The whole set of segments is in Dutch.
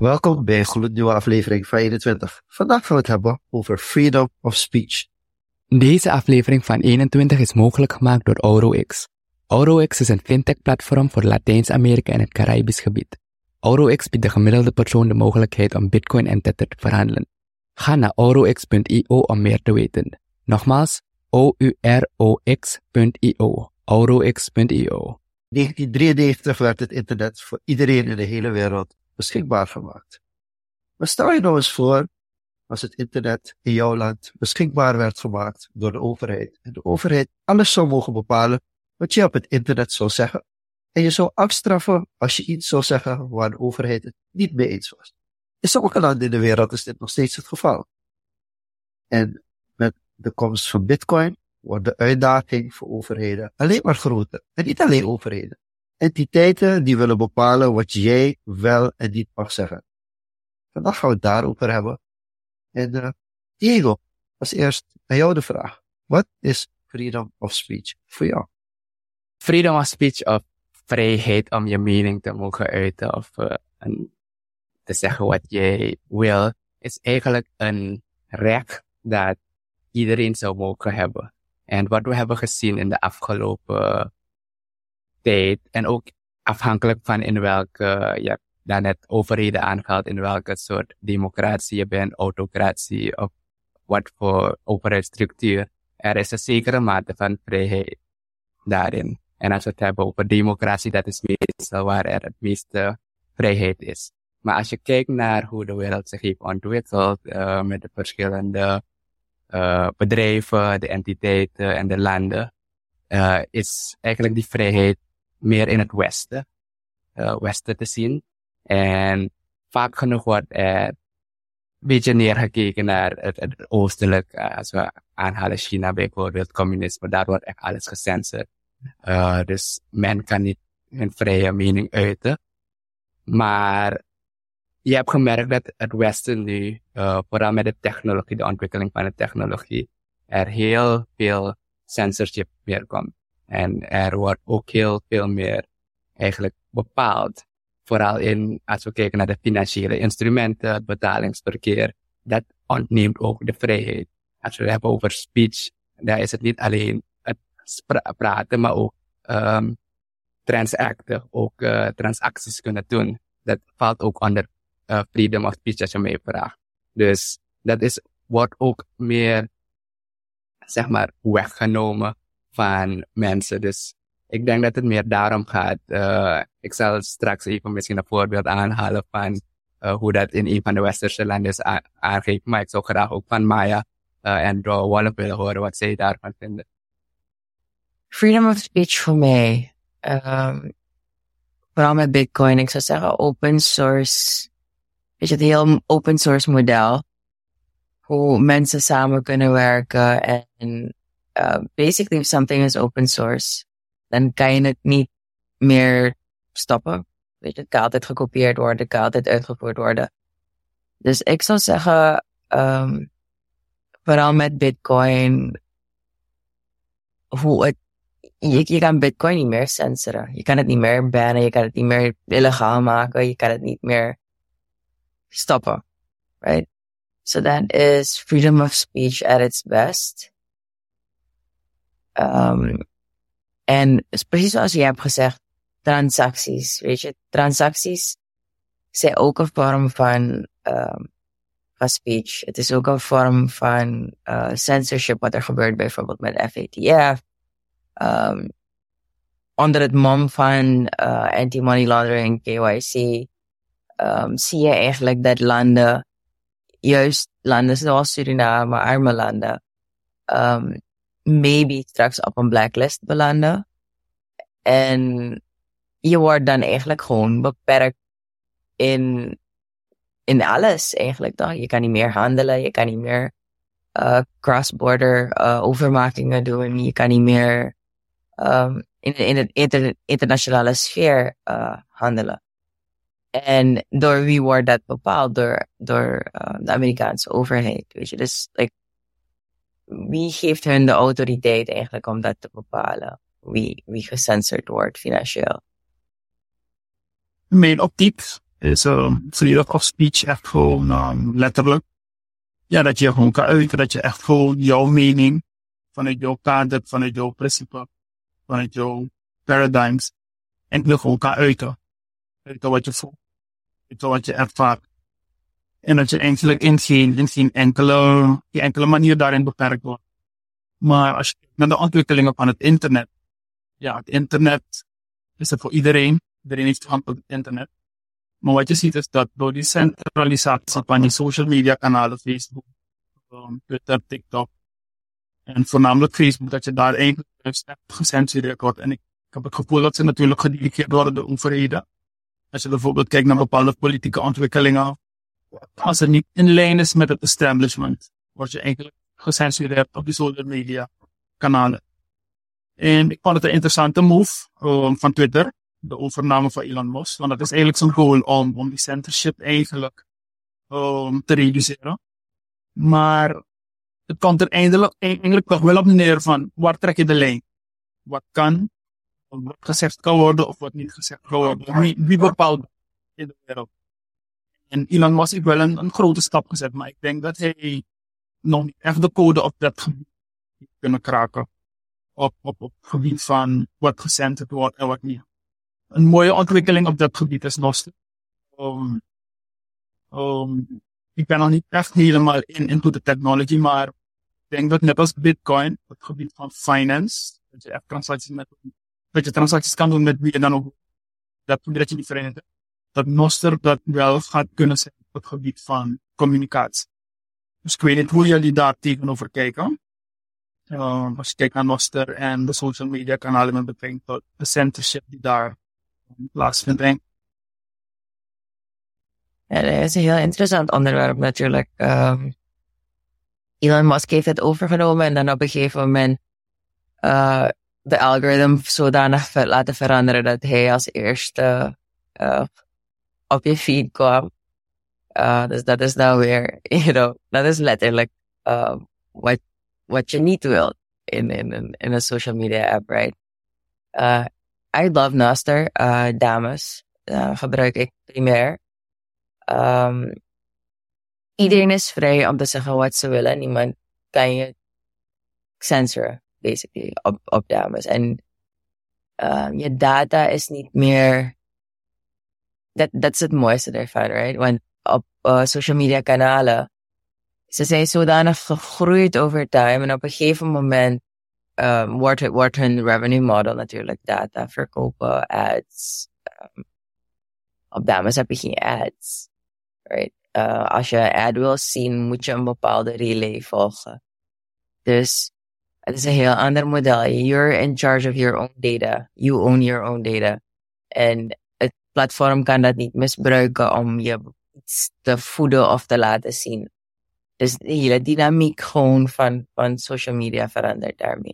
Welkom bij een gloednieuwe aflevering van 21. Vandaag gaan we het hebben over freedom of speech. Deze aflevering van 21 is mogelijk gemaakt door AuroX. AuroX is een fintech-platform voor Latijns-Amerika en het Caribisch gebied. AuroX biedt de gemiddelde persoon de mogelijkheid om Bitcoin en Tether te verhandelen. Ga naar aurox.io om meer te weten. Nogmaals, aurox.io. aurox.io. 1993 werd het internet voor iedereen in de hele wereld beschikbaar gemaakt. Maar stel je nou eens voor, als het internet in jouw land beschikbaar werd gemaakt door de overheid. En de overheid alles zou mogen bepalen wat je op het internet zou zeggen. En je zou afstraffen als je iets zou zeggen waar de overheid het niet mee eens was. In sommige landen in de wereld is dit nog steeds het geval. En met de komst van Bitcoin wordt de uitdaging voor overheden alleen maar groter. En niet alleen overheden. Entiteiten die willen bepalen wat jij wel en niet mag zeggen. Vandaag gaan we het daarover hebben. En Diego, als eerst aan jou de vraag. Wat is freedom of speech voor jou? Freedom of speech of vrijheid om je mening te mogen uiten of te zeggen wat jij wil, is eigenlijk een recht dat iedereen zou mogen hebben. En wat we hebben gezien in de afgelopen tijd, en ook afhankelijk van in welke, je hebt daarnet overheden aangehaald, in welke soort democratie je bent, autocratie of wat voor overheidsstructuur, er is een zekere mate van vrijheid daarin. En als we het hebben over democratie, dat is meestal waar er het meeste vrijheid is. Maar als je kijkt naar hoe de wereld zich heeft ontwikkeld, met de verschillende bedrijven, de entiteiten en de landen, is eigenlijk die vrijheid meer in het westen te zien. En vaak genoeg wordt er een beetje neergekeken naar het oostelijk, als we aanhalen China bijvoorbeeld, communisme, daar wordt echt alles gecensureerd. Dus men kan niet hun vrije mening uiten. Maar je hebt gemerkt dat het Westen nu, vooral met de technologie, de ontwikkeling van de technologie, er heel veel censorship meer komt. En er wordt ook heel veel meer eigenlijk bepaald. Vooral als we kijken naar de financiële instrumenten, het betalingsverkeer, dat ontneemt ook de vrijheid. Als we het hebben over speech, daar is het niet alleen het praten, maar ook transacten, ook transacties kunnen doen. Dat valt ook onder freedom of speech als je mij vraagt. Dus dat wordt ook meer, zeg maar, weggenomen van mensen. Dus ik denk dat het meer daarom gaat. Ik zal straks even misschien een voorbeeld aanhalen van hoe dat in een van de westerse landen is aangegeven. Maar ik zou graag ook van Maya en Draw Wolf willen horen wat zij daarvan vinden. Freedom of speech voor mij. Vooral met Bitcoin. Ik zou zeggen open source. Weet je, het heel open source model. Hoe mensen samen kunnen werken. En basically if something is open source, dan kan je het niet meer stoppen. Weet je, het kan altijd gekopieerd worden, het kan altijd uitgevoerd worden. Dus ik zou zeggen, vooral met Bitcoin, je kan Bitcoin niet meer censoren. Je kan het niet meer bannen, je kan het niet meer illegaal maken, je kan het niet meer stoppen. Right? So that is freedom of speech at its best. En precies zoals je hebt gezegd, transacties, weet je, transacties zijn ook een vorm van speech. Het is ook een vorm van censorship wat er gebeurt bijvoorbeeld met FATF. Onder het mom van anti-money laundering, KYC, zie je eigenlijk dat landen, juist landen zoals Suriname, arme landen, maybe straks op een blacklist belanden. En je wordt dan eigenlijk gewoon beperkt in alles eigenlijk. Toch? Je kan niet meer handelen, je kan niet meer cross-border overmakingen doen, je kan niet meer in de internationale sfeer handelen. En door wie wordt dat bepaald? Door de Amerikaanse overheid, weet je. Dus wie geeft hun de autoriteit eigenlijk om dat te bepalen? Wie gecensureerd wordt financieel? Mijn optiek is freedom of speech echt gewoon letterlijk. Ja, dat je gewoon kan uiten, dat je echt gewoon jouw mening vanuit jouw kader, vanuit jouw principe, vanuit jouw paradigms en gewoon kan uiten. Uiten wat je voelt, uiten wat je ervaart. En dat je eigenlijk in geen enkele manier daarin beperkt wordt. Maar als je kijkt naar de ontwikkelingen van het internet. Ja, het internet is er voor iedereen. Iedereen heeft toegang tot het internet. Maar wat je ziet is dat door die centralisatie van die social media kanalen, Facebook, Twitter, TikTok. En voornamelijk Facebook, dat je daar eigenlijk gecensureerd wordt. En ik heb het gevoel dat ze natuurlijk gedirigeerd worden door overheden. Als je bijvoorbeeld kijkt naar bepaalde politieke ontwikkelingen. Als het niet in lijn is met het establishment, word je eigenlijk gecensureerd op die social media kanalen. En ik vond het een interessante move van Twitter, de overname van Elon Musk. Want dat is eigenlijk zijn goal om die censorship eigenlijk te reduceren. Maar het komt er eigenlijk toch wel op neer van, waar trek je de lijn? Wat gezegd kan worden of wat niet gezegd kan worden? Wie bepaalt in de wereld? En Elon Musk heeft wel een grote stap gezet, maar ik denk dat hij nog niet echt de code op dat gebied kunnen kraken. Op het gebied van wat gecensureerd wordt en wat niet. Een mooie ontwikkeling op dat gebied is Nostr. Ik ben nog niet echt helemaal into de technology, maar ik denk dat net als Bitcoin, op het gebied van finance, dat je echt transacties kan doen met wie je dan ook, dat je niet verenigt. Dat Nostr dat wel gaat kunnen zijn op het gebied van communicatie. Dus ik weet niet hoe jullie daar tegenover kijken. Als je kijkt naar Nostr en de social media kanalen met betrekking tot de censorship die daar plaatsvindt. Ja, dat is een heel interessant onderwerp natuurlijk. Elon Musk heeft het overgenomen en dan op een gegeven moment de algoritme zodanig laten veranderen dat hij als eerste op je feed kwam. Dus dat is nou weer, dat is letterlijk wat je niet wilt in een social media app, right? I love Nostr, dames, gebruik ik primair. Iedereen is vrij om te zeggen wat ze willen. Niemand kan je censoren, basically, op dames. En je data is niet meer... Dat is het mooiste ervan, right? Want op social media kanalen, ze zijn zodanig gegroeid over time. En op een gegeven moment wordt hun revenue model natuurlijk data verkopen, ads. Op dames heb je geen ads, right? Als je een ad wil zien, moet je een bepaalde relay volgen. Dus het is een heel ander model. You're in charge of your own data. You own your own data. En het platform kan dat niet misbruiken om je iets te voeden of te laten zien. Dus de hele dynamiek gewoon van social media verandert daarmee.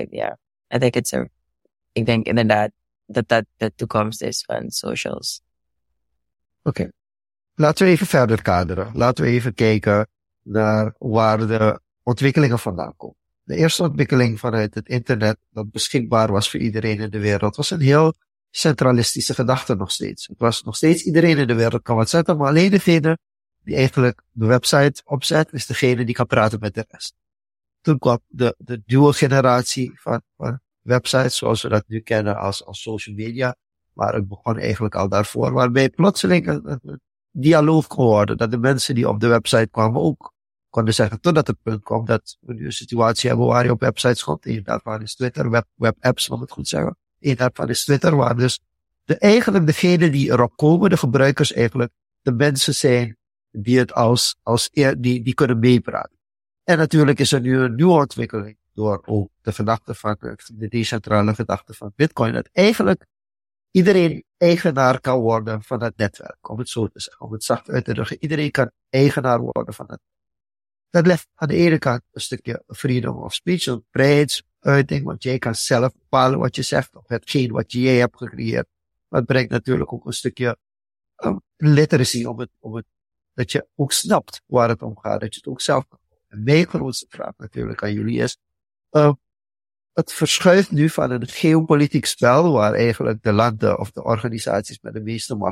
Ik denk inderdaad dat de toekomst is van socials. Oké. Laten we even verder kaderen. Laten we even kijken naar waar de ontwikkelingen vandaan komen. De eerste ontwikkeling vanuit het internet dat beschikbaar was voor iedereen in de wereld was een heel centralistische gedachte nog steeds. Het was nog steeds iedereen in de wereld kan wat zetten, maar alleen degene die eigenlijk de website opzet is degene die kan praten met de rest. Toen kwam de nieuwe generatie van websites zoals we dat nu kennen als social media. Maar het begon eigenlijk al daarvoor, waarbij plotseling een dialoog kon worden. Dat de mensen die op de website kwamen ook konden zeggen, totdat het punt kwam dat we nu een situatie hebben waar je op websites komt. Eén daarvan is Twitter, webapps, om het goed te zeggen. Eén daarvan is Twitter, waar dus eigenlijk degene die erop komen, de gebruikers eigenlijk, de mensen zijn die het die kunnen meepraten. En natuurlijk is er nu een nieuwe ontwikkeling door ook de gedachte van de decentrale gedachte van Bitcoin, dat eigenlijk iedereen eigenaar kan worden van het netwerk, om het zo te zeggen, om het zacht uit te drukken. Iedereen kan eigenaar worden van het. Dat legt aan de ene kant een stukje freedom of speech, een vrijheidsuiting, want jij kan zelf bepalen wat je zegt, of hetgeen wat jij hebt gecreëerd. Maar het brengt natuurlijk ook een stukje literacy dat je ook snapt waar het om gaat, dat je het ook zelf kan. En mijn grootste vraag natuurlijk aan jullie is, het verschuift nu van een geopolitiek spel waar eigenlijk de landen of de organisaties met de meeste macht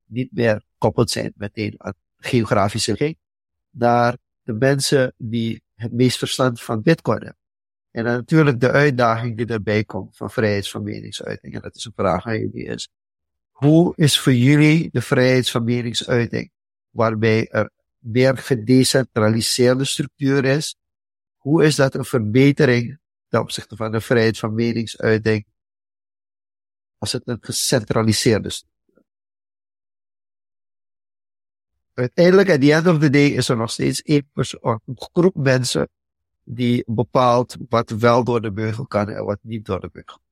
niet meer gekoppeld zijn meteen aan geografische ligging, naar de mensen die het meest verstand van Bitcoin hebben. En dan natuurlijk de uitdaging die erbij komt van vrijheid van meningsuiting. En dat is een vraag aan jullie is. Hoe is voor jullie de vrijheid van meningsuiting, waarbij er meer gedecentraliseerde structuur is? Hoe is dat een verbetering ten opzichte van de vrijheid van meningsuiting als het een gecentraliseerde structuur is? Uiteindelijk, at the end of the day, is er nog steeds een groep mensen die bepaalt wat wel door de beugel kan en wat niet door de beugel.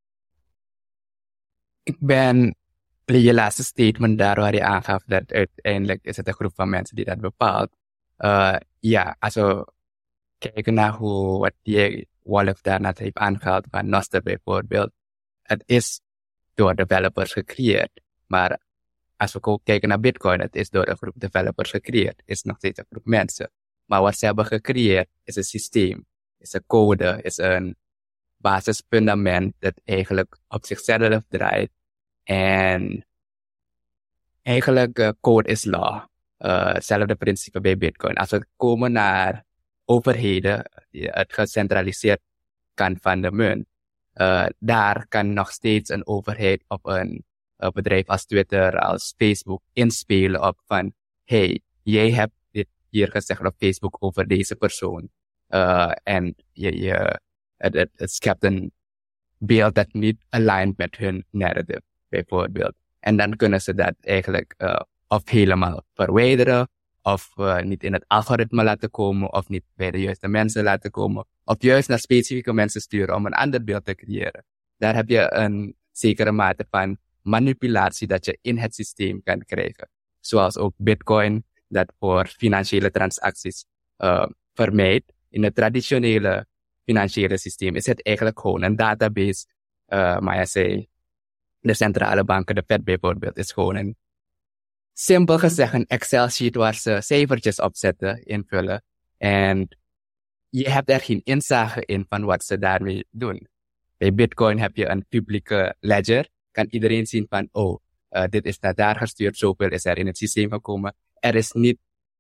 Ik ben je laatste statement daar waar je aangaf dat uiteindelijk is het een groep van mensen die dat bepaalt. Als we kijken naar wat die Wolf daarna heeft aangehaald van Nostr bijvoorbeeld. Het is door developers gecreëerd. Maar als we ook kijken naar Bitcoin, het is door een groep developers gecreëerd. Het is nog steeds een groep mensen. Maar wat ze hebben gecreëerd is een systeem, is een code, is een basisfundament dat eigenlijk op zichzelf draait. En eigenlijk code is law. Hetzelfde principe bij Bitcoin. Als we komen naar overheden, het gecentraliseerd kan van de munt, daar kan nog steeds een overheid op een bedrijf als Twitter, als Facebook inspelen op van, hey, jij hebt dit hier gezegd op Facebook over deze persoon. En het schept een beeld dat niet aligned met hun narrative, bijvoorbeeld. En dan kunnen ze dat eigenlijk of helemaal verwijderen, of niet in het algoritme laten komen, of niet bij de juiste mensen laten komen, of juist naar specifieke mensen sturen om een ander beeld te creëren. Daar heb je een zekere mate van manipulatie dat je in het systeem kan krijgen. Zoals ook Bitcoin, dat voor financiële transacties vermijdt. In het traditionele financiële systeem is het eigenlijk gewoon een database. Maar je zei, de centrale banken, de Fed bijvoorbeeld, is gewoon een simpel gezegd een Excel-sheet waar ze cijfertjes op zetten, invullen. En je hebt er geen inzage in van wat ze daarmee doen. Bij Bitcoin heb je een publieke ledger. Kan iedereen zien van, dit is naar daar gestuurd, zoveel is er in het systeem gekomen. Er is niet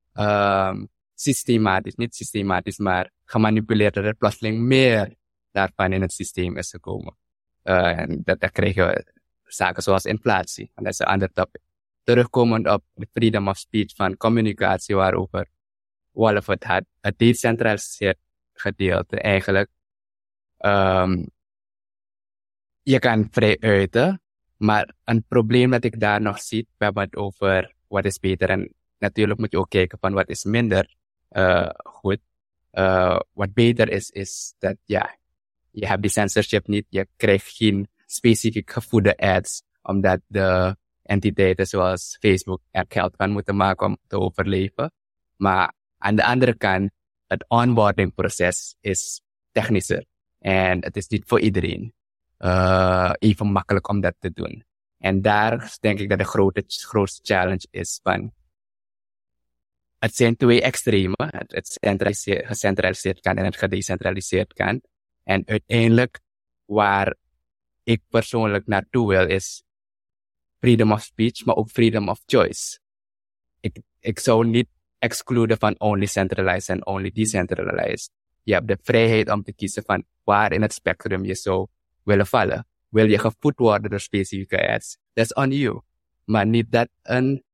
systematisch, maar gemanipuleerd dat er plotseling meer daarvan in het systeem is gekomen. En daar krijg je zaken zoals inflatie. En dat is een ander topic. Terugkomend op de freedom of speech van communicatie waarover Wolf het had, het decentraliseerd gedeelte eigenlijk. Je kan vrij uiten, maar een probleem dat ik daar nog zie, we hebben het over wat is beter en natuurlijk moet je ook kijken van wat is minder goed. Wat beter is dat je hebt die censorship niet, je krijgt geen specifiek gevoede ads, omdat de entiteiten zoals Facebook er geld van moeten maken om te overleven. Maar aan de andere kant, het onboarding proces is technischer en het is niet voor iedereen even makkelijk om dat te doen. En daar denk ik dat de grootste challenge is van, het zijn twee extremen, het gecentraliseerd kan en het gedecentraliseerd kan. En uiteindelijk, waar ik persoonlijk naartoe wil, is freedom of speech, maar ook freedom of choice. Ik zou niet excluden van only centralized en only decentralized. Je hebt de vrijheid om te kiezen van waar in het spectrum je zou willen vallen. Wil je gevoed worden door specifieke ads? That's on you. Maar niet dat een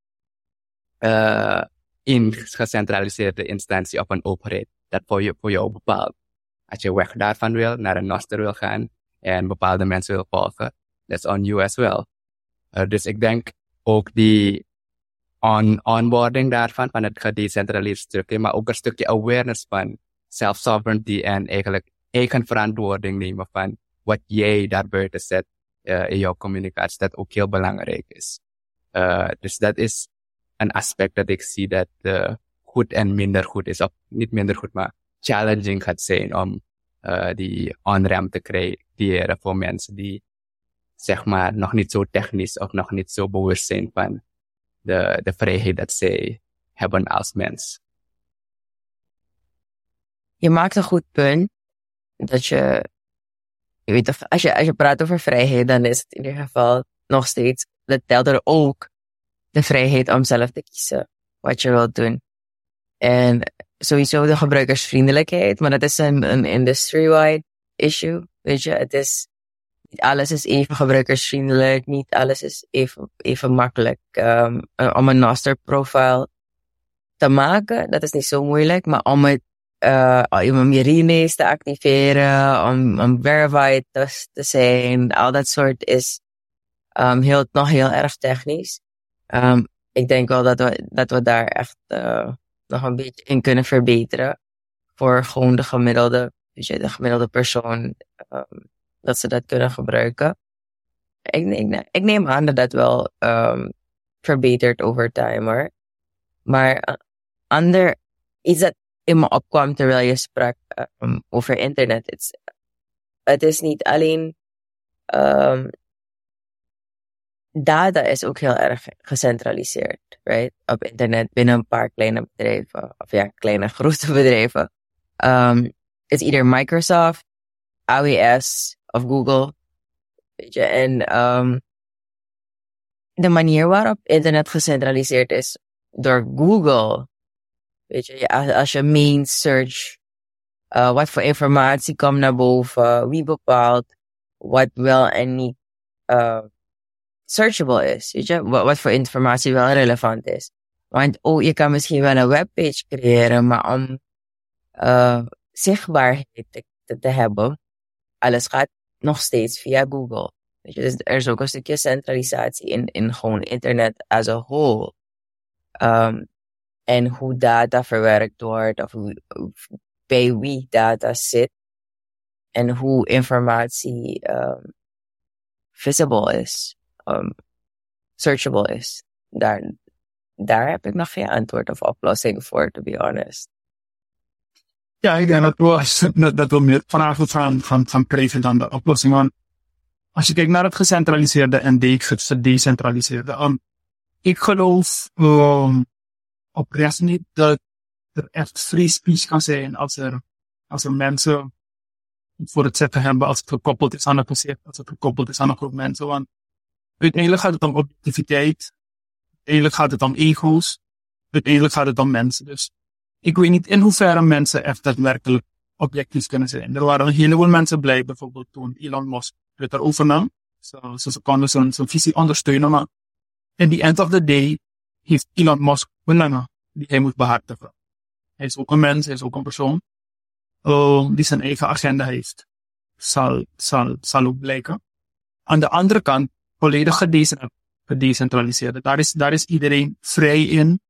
gecentraliseerde instantie of een overheid dat voor jou bepaalt. Als je weg daarvan wil, naar een Nostr wil gaan en bepaalde mensen wil volgen, that's on you as well. Dus ik denk ook die onboarding daarvan, van het gedecentraliseerd stukje, maar ook een stukje awareness van self-sovereignty en eigenlijk eigen verantwoording nemen van wat jij daar buiten zet in jouw communicatie, dat ook heel belangrijk is. Dus dat is een aspect dat ik zie dat goed en minder goed is, of niet minder goed, maar challenging gaat zijn om die on-ramp te creëren voor mensen die zeg maar nog niet zo technisch of nog niet zo bewust zijn van de vrijheid dat zij hebben als mens. Je maakt een goed punt dat je weet toch, als je praat over vrijheid, dan is het in ieder geval nog steeds, dat telt er ook de vrijheid om zelf te kiezen wat je wilt doen. En sowieso de gebruikersvriendelijkheid, maar dat is een industry-wide issue. Weet je, niet alles is even gebruikersvriendelijk, niet alles is even makkelijk. Om een master profile te maken, dat is niet zo moeilijk, maar om je remakes te activeren, om verified te zijn, al dat soort is nog heel erg technisch. Ik denk wel dat we daar echt nog een beetje in kunnen verbeteren voor gewoon de gemiddelde persoon, dat ze dat kunnen gebruiken. Ik neem aan dat dat wel verbetert over time, hoor. Maar iets dat in me opkwam terwijl je sprak over internet. Het is niet alleen data is ook heel erg gecentraliseerd, right? Op internet binnen een paar kleine bedrijven, of ja, kleine grote bedrijven. Is ieder Microsoft, AWS of Google, weet je. En de manier waarop internet gecentraliseerd is door Google, weet je, als je main search, wat voor informatie komt naar boven, wie bepaalt wat wel en niet searchable is, weet je, wat voor informatie wel relevant is. Want je kan misschien wel een webpage creëren, maar om zichtbaarheid te hebben, alles gaat nog steeds via Google. Weet je, dus er is ook een stukje centralisatie in gewoon internet as a whole. En hoe data verwerkt wordt, of bij wie data zit, en hoe informatie visible is, searchable is. Daar heb ik nog geen antwoord of oplossing voor, to be honest. Ja, ik denk dat we meer vanavond gaan krijgen dan de oplossing. Want als je kijkt naar het gecentraliseerde en het gedecentraliseerde, ik geloof oprecht niet dat er echt free speech kan zijn als er mensen voor het zeggen hebben, als het gekoppeld is aan een concept, als het gekoppeld is aan een groep mensen. Want uiteindelijk gaat het om objectiviteit, uiteindelijk gaat het om ego's, uiteindelijk gaat het om mensen. Dus ik weet niet in hoeverre mensen echt daadwerkelijk objectief kunnen zijn. Er waren een heleboel mensen blij, bijvoorbeeld toen Elon Musk Twitter overnam. Ze konden zijn visie ondersteunen, maar in the end of the day heeft Elon Musk belangen die hij moet behartigen. Hij is ook een mens, hij is ook een persoon die zijn eigen agenda heeft. Zal ook blijken. Aan de andere kant, volledig gedecentraliseerd. Daar is iedereen vrij in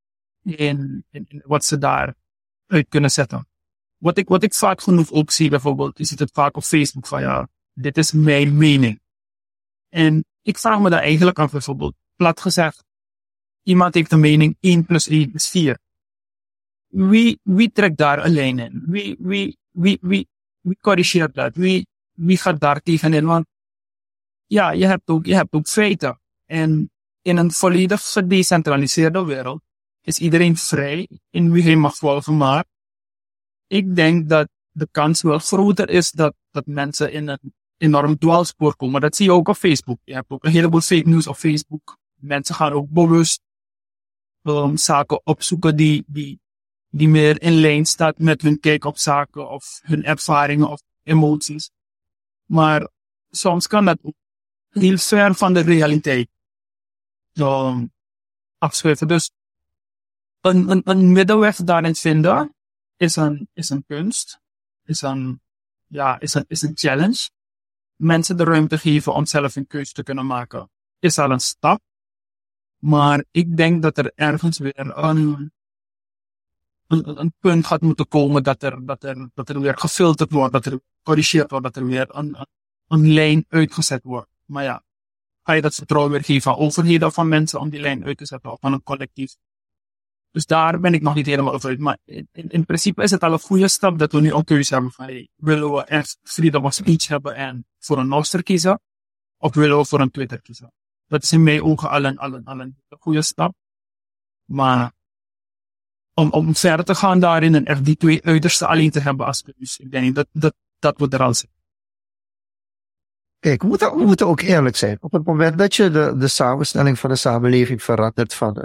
wat ze daar uit kunnen zetten. Wat ik vaak genoeg ook zie, bijvoorbeeld, je ziet het vaak op Facebook van ja, dit is mijn mening. En ik vraag me daar eigenlijk af, bijvoorbeeld, plat gezegd, iemand heeft een mening, 1 + 1 = 4. Wie trekt daar een lijn in? Wie corrigeert dat? Wie gaat daar tegenin? Want ja, je hebt ook feiten. En in een volledig gedecentraliseerde wereld is iedereen vrij in wie hij mag volgen, maar ik denk dat de kans wel groter is dat mensen in een enorm dwaalspoor komen. Dat zie je ook op Facebook. Je hebt ook een heleboel fake news op Facebook. Mensen gaan ook bewust zaken opzoeken die meer in lijn staat met hun kijk op zaken of hun ervaringen of emoties. Maar soms kan dat ook heel ver van de realiteit afschuiven. Dus een middenweg daarin vinden is een kunst, is een challenge. Mensen de ruimte geven om zelf een keuze te kunnen maken, is al een stap. Maar ik denk dat er ergens weer een punt gaat moeten komen dat er weer gefilterd wordt, dat er gecorrigeerd wordt, dat er weer een lijn uitgezet wordt. Maar ja, ga je dat vertrouwen weer geven aan overheden of van mensen om die lijn uit te zetten of van een collectief? Dus daar ben ik nog niet helemaal over uit. Maar in principe is het al een goede stap dat we nu een keuze hebben van willen we echt freedom of speech hebben en voor een Nostr kiezen, of willen we voor een Twitter kiezen? Dat is in mijn ogen al een goede stap. Maar om verder te gaan daarin en echt die twee uitersten alleen te hebben als keuze, ik denk niet dat we er al zijn. Kijk, we moeten ook eerlijk zijn. Op het moment dat je de samenstelling van een samenleving verandert van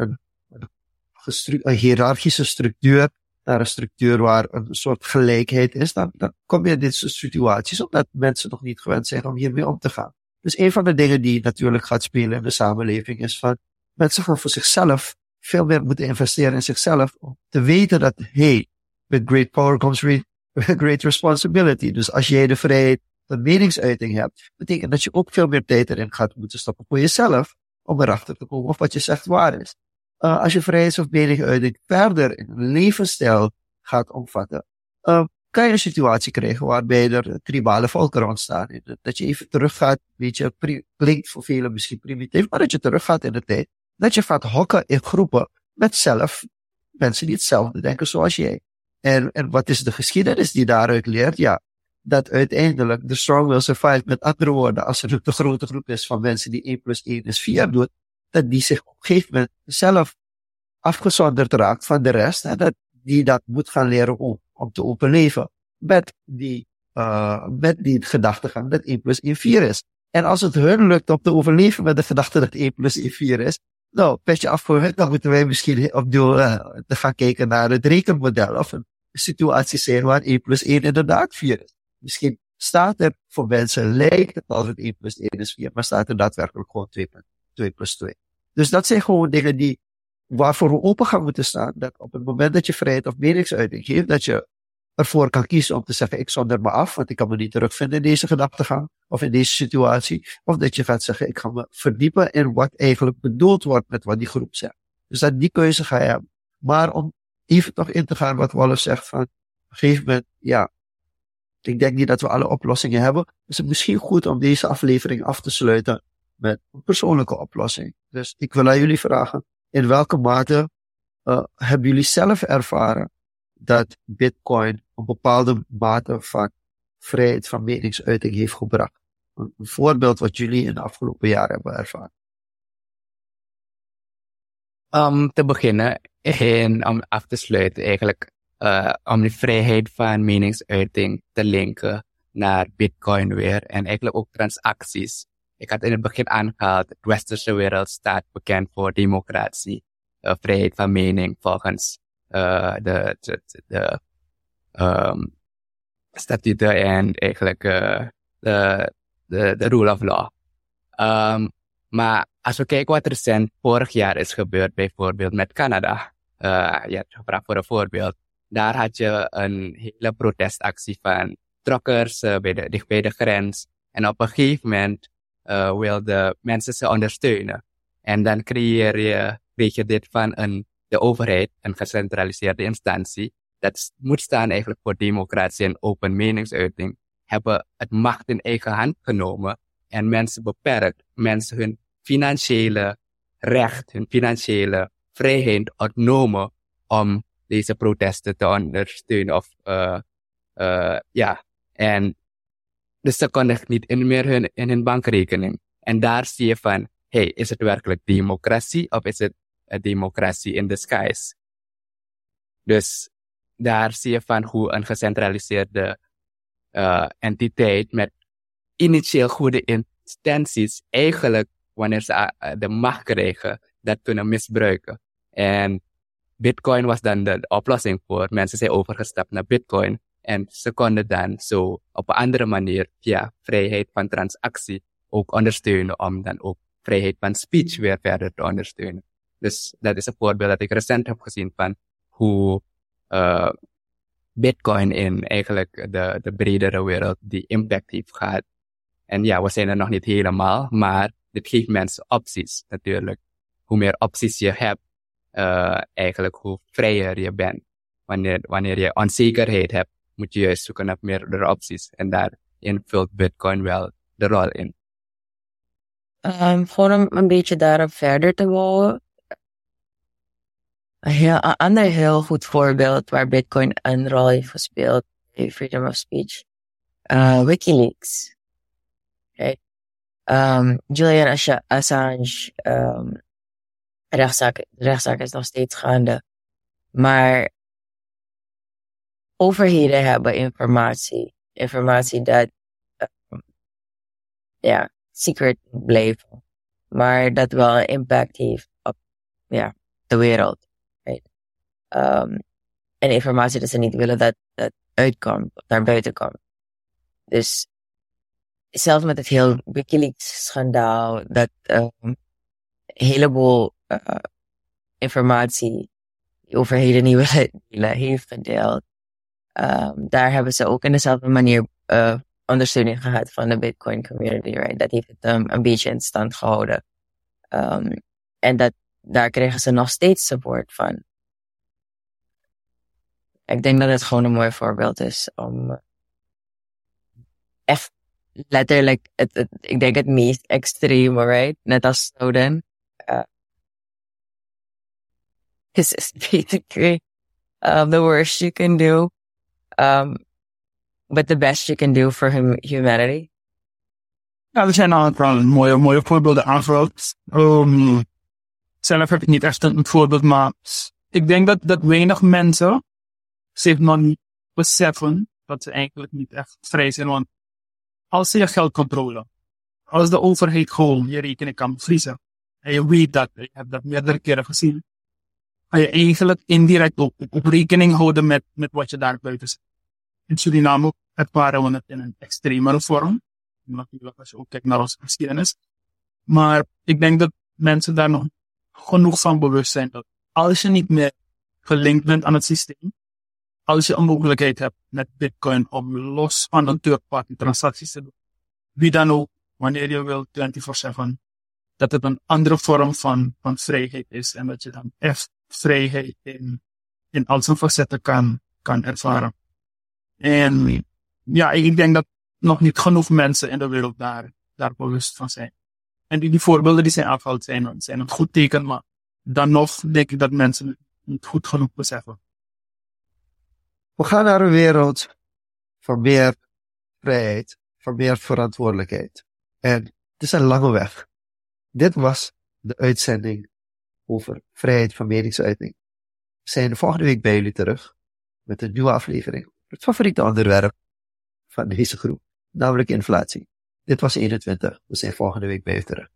een hiërarchische structuur naar een structuur waar een soort gelijkheid is, dan kom je in dit soort situaties, omdat mensen nog niet gewend zijn om hiermee om te gaan. Dus een van de dingen die natuurlijk gaat spelen in de samenleving is van mensen gaan voor zichzelf veel meer moeten investeren in zichzelf om te weten dat, hey, with great power comes great responsibility. Dus als jij de vrijheid van meningsuiting hebt, betekent dat je ook veel meer tijd erin gaat moeten stoppen voor jezelf om erachter te komen of wat je zegt waar is. Als je vrijheid of meningsuiting verder in een levensstijl gaat omvatten, kan je een situatie krijgen waarbij er tribale volkeren ontstaan. Dat je even teruggaat, weet je, klinkt voor velen misschien primitief, maar dat je teruggaat in de tijd. Dat je gaat hokken in groepen met mensen die hetzelfde denken zoals jij. En wat is de geschiedenis die daaruit leert? Ja, dat uiteindelijk de strong will survive. Met andere woorden, als er een te grote groep is van mensen die 1 plus 1 is 4 doet, dat die zich op een gegeven moment zelf afgezonderd raakt van de rest. En dat die dat moet gaan leren om te overleven. Met die gedachtegang dat 1 plus 1 4 is. En als het hun lukt om te overleven met de gedachte dat 1 plus 1 4 is, nou, petje af voor hun, dan moeten wij misschien opnieuw te gaan kijken naar het rekenmodel of een situatie zijn waar 1 plus 1 inderdaad 4 is. Misschien staat er voor mensen, lijkt het als het 1 plus 1 is 4, maar staat er daadwerkelijk gewoon 2 plus 2. Dus dat zijn gewoon dingen waarvoor we open gaan moeten staan. Dat op het moment dat je vrijheid of meningsuiting geeft, dat je ervoor kan kiezen om te zeggen, ik zonder me af, want ik kan me niet terugvinden in deze gedachtegang of in deze situatie. Of dat je gaat zeggen, ik ga me verdiepen in wat eigenlijk bedoeld wordt met wat die groep zegt. Dus dat die keuze ga je hebben. Maar om even toch in te gaan wat Wallace zegt van, op een gegeven moment, ja, ik denk niet dat we alle oplossingen hebben. Dus het is misschien goed om deze aflevering af te sluiten met een persoonlijke oplossing. Dus ik wil aan jullie vragen, in welke mate hebben jullie zelf ervaren dat Bitcoin een bepaalde mate van vrijheid van meningsuiting heeft gebracht? Een voorbeeld wat jullie in de afgelopen jaren hebben ervaren. Om te beginnen en om af te sluiten eigenlijk, om de vrijheid van meningsuiting te linken naar Bitcoin weer en eigenlijk ook transacties. Ik had in het begin aangehaald, de westerse wereld staat bekend voor democratie, vrijheid van mening volgens de statuten en eigenlijk de rule of law. Maar als we kijken wat recent vorig jaar is gebeurd, bijvoorbeeld met Canada, je hebt gevraagd voor een voorbeeld, daar had je een hele protestactie van truckers dicht bij de grens en op een gegeven moment wilden mensen ze ondersteunen. En dan kreeg je dit van de overheid, een gecentraliseerde instantie, dat moet staan eigenlijk voor democratie en open meningsuiting, hebben het macht in eigen hand genomen en mensen beperkt, mensen hun financiële recht, hun financiële vrijheid ontnomen om deze protesten te ondersteunen en dus ze konden niet meer in hun bankrekening. En daar zie je van, hey, is het werkelijk democratie of is het een democratie in disguise? Dus daar zie je van hoe een gecentraliseerde entiteit met initieel goede intenties eigenlijk, wanneer ze de macht krijgen, dat kunnen misbruiken. En Bitcoin was dan de oplossing voor. Mensen zijn overgestapt naar Bitcoin. En ze konden dan zo op een andere manier via vrijheid van transactie ook ondersteunen om dan ook vrijheid van speech weer verder te ondersteunen. Dus dat is een voorbeeld dat ik recent heb gezien van hoe Bitcoin in eigenlijk de bredere wereld die impact heeft gehad. En ja, we zijn er nog niet helemaal, maar dit geeft mensen opties natuurlijk. Hoe meer opties je hebt, eigenlijk hoe vrijer je bent. Wanneer je onzekerheid hebt, moet je juist zoeken naar meerdere opties. En daarin vult Bitcoin wel de rol in. Gewoon om een beetje daarop verder te bouwen. Een ander heel goed voorbeeld waar Bitcoin een rol heeft gespeeld in freedom of speech. WikiLeaks. Right? Julian Assange, rechtszaak is nog steeds gaande. Maar overheden hebben informatie dat secret blijven. Maar dat wel een impact heeft op de wereld. Right? En informatie dat ze niet willen dat uitkomt, of naar buiten komt. Dus zelfs met het heel WikiLeaks-schandaal, dat een heleboel informatie die overheden niet willen delen, heeft gedeeld. Daar hebben ze ook in dezelfde manier ondersteuning gehad van de Bitcoin community, right? Dat heeft het een beetje in stand gehouden. En daar kregen ze nog steeds support van. Ik denk dat het gewoon een mooi voorbeeld is om echt letterlijk, ik denk het meest extreme, right? Net als Snowden. This is basically the worst you can do. But the best you can do for humanity. Ja, er zijn een aantal mooie voorbeelden aangehaald. Zelf heb ik niet echt een voorbeeld, maar ik denk dat weinig mensen zich nog niet beseffen dat ze eigenlijk niet echt vrij zijn. Want als ze je geld controleren, als de overheid gewoon je rekening kan bevriezen, en je weet dat, je hebt dat meerdere keren gezien, kan je eigenlijk indirect op rekening houden met wat je daar buiten zet. In Suriname ervaren we het in een extremere vorm. Natuurlijk als je ook kijkt naar onze geschiedenis. Maar ik denk dat mensen daar nog genoeg van bewust zijn dat als je niet meer gelinkt bent aan het systeem, als je een mogelijkheid hebt met Bitcoin om los van een third-party transacties te doen, wie dan ook, wanneer je wil 24/7, dat het een andere vorm van vrijheid is en dat je dan echt vrijheid in al zijn facetten kan ervaren. En ja, ik denk dat nog niet genoeg mensen in de wereld daar bewust van zijn. En die voorbeelden die zijn afgehaald zijn een goed teken, maar dan nog denk ik dat mensen het niet goed genoeg beseffen. We gaan naar een wereld van meer vrijheid, van meer verantwoordelijkheid. En het is een lange weg. Dit was de uitzending over vrijheid van meningsuiting. We zijn volgende week bij jullie terug met een nieuwe aflevering. Het favoriete onderwerp van deze groep, namelijk inflatie. Dit was 21. We zijn volgende week bij u terug.